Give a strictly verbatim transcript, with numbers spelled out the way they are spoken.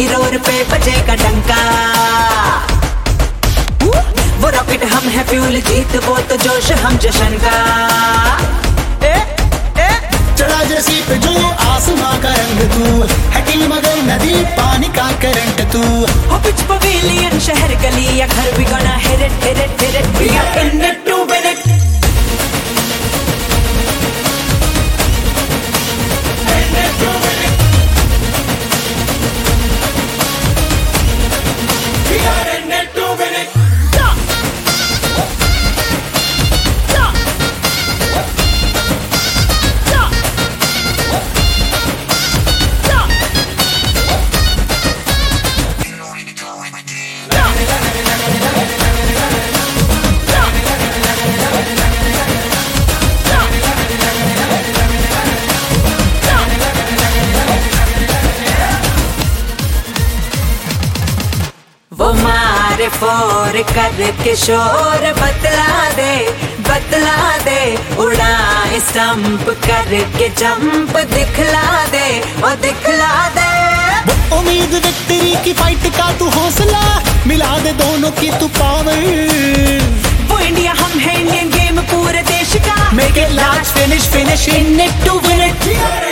की रोड पे बजेगा डंका। वो रॉकेट हम है फ्यूल, जीत वो तो जोश हम जश्न का। ए, ए, चढ़ा जैसी पे जो आसमां का रंग तू, हटी मगर नदी पानी का करंट तू। हो पिच पवेलियन शहर गली या घर भी गना hit hit hit, we are in it to win it। वो मारे फोर करके शोर बतला दे बतला दे, उड़ा स्टंप करके जंप दिखला दे और दिखला दे। वो उम्मीद विक्ट्री की फाइट का तू हौसला, मिला दे दोनों की तू पावर। वो इंडिया हम है, इंडियन गेम पूरे देश का। Make it last finish finish in it to win it.